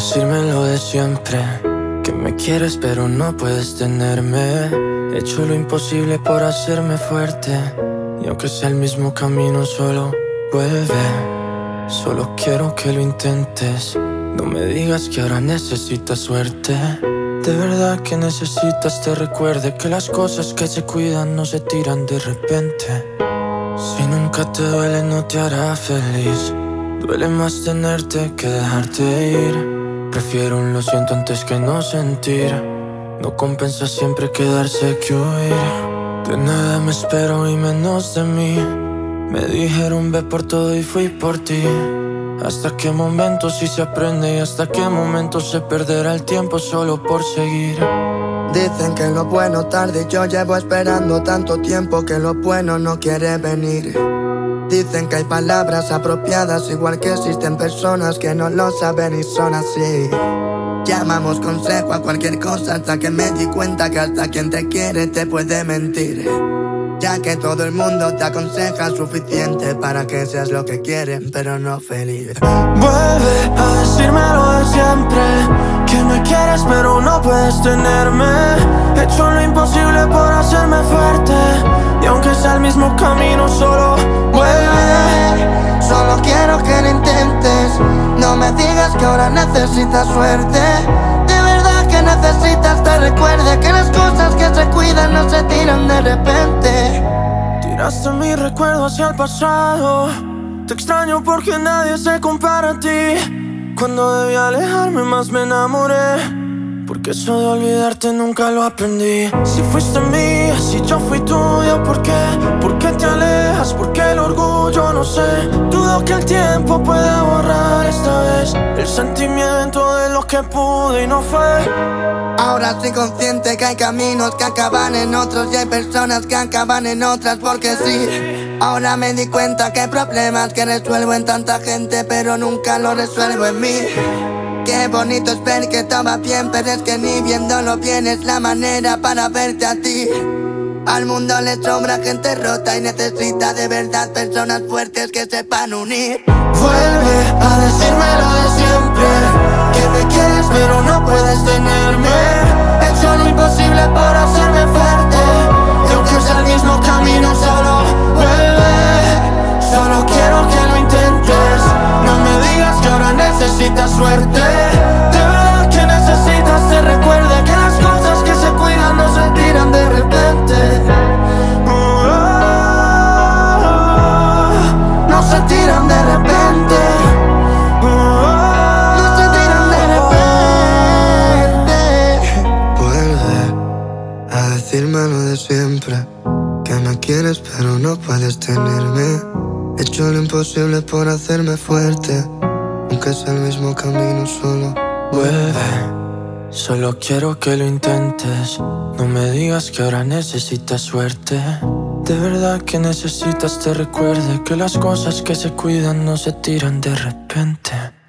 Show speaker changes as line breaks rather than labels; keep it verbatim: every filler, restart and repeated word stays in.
decirme lo de siempre, que me quieres pero no puedes tenerme. He hecho lo imposible por hacerme fuerte, y aunque sea el mismo camino solo vuelve. Solo quiero que lo intentes. No me digas que ahora necesitas suerte. De verdad que necesitas te recuerde que las cosas que se cuidan no se tiran de repente. Si nunca te duele no te hará feliz. Duele más tenerte que dejarte ir. Prefiero un lo siento antes que no sentir. No compensa siempre quedarse que huir. De nada me espero y menos de mí. Me dijeron ve por todo y fui por ti. ¿Hasta qué momento sí se aprende y hasta qué momento se perderá el tiempo solo por seguir?
Dicen que lo bueno tarde, yo llevo esperando tanto tiempo que lo bueno no quiere venir. Dicen que hay palabras apropiadas, igual que existen personas que no lo saben y son así. Llamamos consejo a cualquier cosa hasta que me di cuenta que hasta quien te quiere te puede mentir. Ya que todo el mundo te aconseja suficiente para que seas lo que quieren, pero no feliz.
Vuelve a decirme lo de siempre, que me quieres pero no puedes tenerme. He hecho lo imposible por hacerme fuerte, y aunque sea el mismo camino solo vuelve.
Solo quiero que lo intentes. No me digas que ahora necesitas suerte. De verdad que necesitas te recuerde que las cosas que se cuidan no se tiran de repente.
Tiraste mi recuerdo hacia el pasado. Te extraño porque nadie se compara a ti. Cuando debí alejarme más me enamoré, porque eso de olvidarte nunca lo aprendí. Si fuiste mía, si yo fui tuya, ¿por qué? ¿Por qué te alejas? ¿Por qué el orgullo? No sé. Dudo que el tiempo pueda borrar esta vez el sentimiento de lo que pude y no fue.
Ahora estoy consciente que hay caminos que acaban en otros y hay personas que acaban en otras porque sí. Ahora me di cuenta que hay problemas que resuelvo en tanta gente pero nunca lo resuelvo en mí. Qué bonito es ver que todo va bien, pero es que ni viéndolo bien es la manera para verte a ti. Al mundo le sobra gente rota y necesita de verdad personas fuertes que sepan unir.
Vuelve a decirme lo de siempre, que me quieres pero no puedes tenerme. He hecho lo imposible por hacerme fuerte, y aunque sea el mismo camino solo vuelve. Solo quiero que lo intentes. No me digas que ahora necesitas suerte. De verdad que necesitas te recuerde que las cosas que se cuidan no se tiran de repente. Oh, oh, oh, no se tiran de repente. Oh, oh, no se tiran de repente.
Vuelve a decirme lo de siempre, que me quieres pero no puedes tenerme. He hecho lo imposible por hacerme fuerte, aunque sea el mismo camino solo
vuelve. Solo quiero que lo intentes. No me digas que ahora necesitas suerte. De verdad que necesitas te recuerde que las cosas que se cuidan no se tiran de repente.